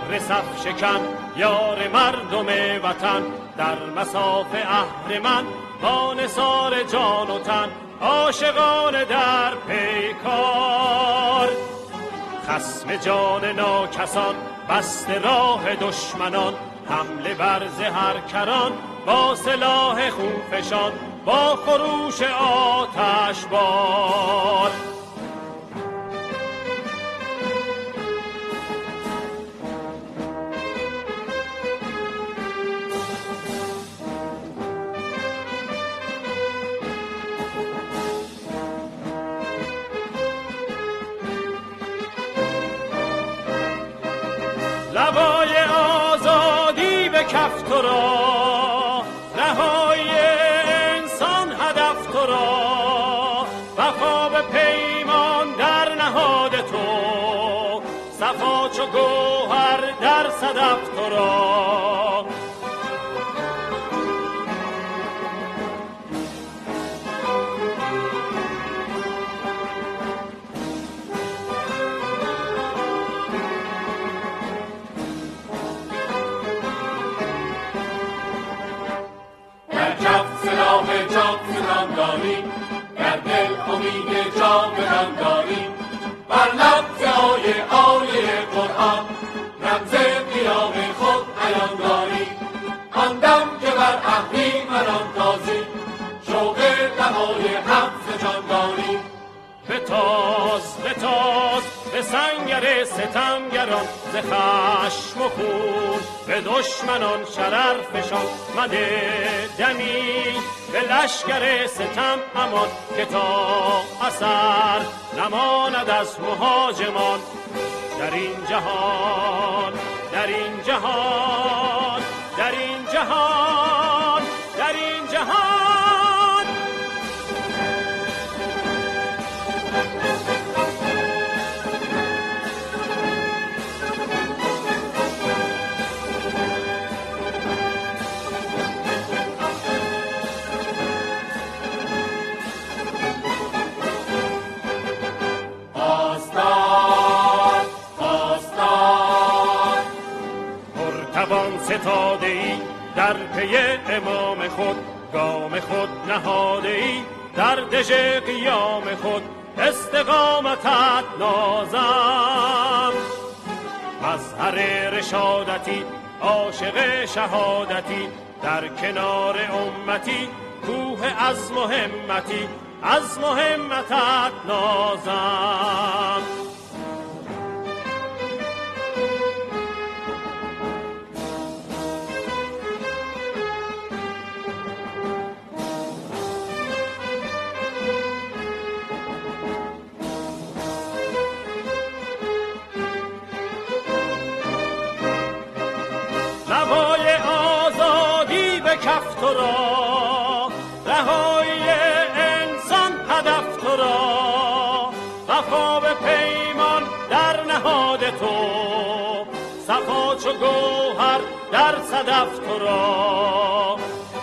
زهر صف شکن یار مردم وطن، در مصاف اهرمن با نثار جان و تن، عاشقان در پیکار. خصم جان ناکسان بسته راه دشمنان، حمله بر زهرکران با سلاح خونفشان، با خروش آتش بار. لوای آزادی به کف تو را، رهایی انسان هدف تو را، وفا به پیمان در نهاد تو، صفا چو گوهر در صدف تو را. سلاح جاودان داری، در دل امید جاودان داری، بر لب آیه قرآن رمز قیام خود عیان داری. آن دم که بر اهریمنان تازی، شوق نوای حق ز جان داری. بتاز بتاز به سنگر ستمگران، ز خشم و خون به دشمنان شرر فشان. مده دمی به لشکر ستم امان، که تا اثر نماند از مهاجمان. در این جهان در این جهان در این جهان در این جهان ستاده ای در پی امام خود، گام خود نهاده ای در دژ قیام خود. استقامتت نازم مظهر رشادتی، عاشق شهادتی، در کنار امتی کوه عزم و همتی، عزم و همتت نازم. لوای آزادی به کف تو را، رهایی انسان هدف تو را، وفا به پیمان در نهاد تو، صفا چو گوهر در صدف تو را.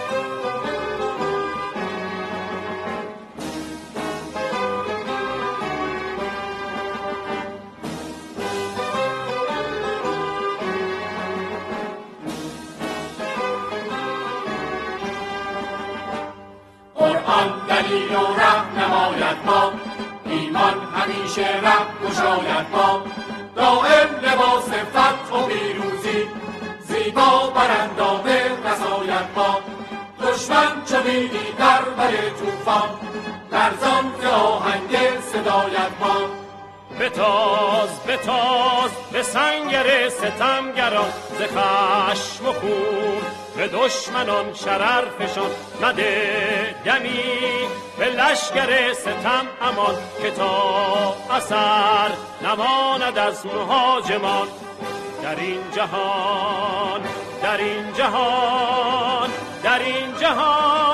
قرآن دلیل و رهنمایت ما، ایمان همیشه ره گشاید ما. دائم لباس فتح و پیروزی، زیبا براندامه رساید ما. دشمن چو دیدی در بر طوفان، لرزان ز آهنگ صدایت ما. بتاز بتاز به سنگر ستمگران، ز خشم و خون به دشمنان شرر فشان. مده دمی به لشکر ستم امان، که تا اثر نماند از مهاجمان. در این جهان در این جهان در این جهان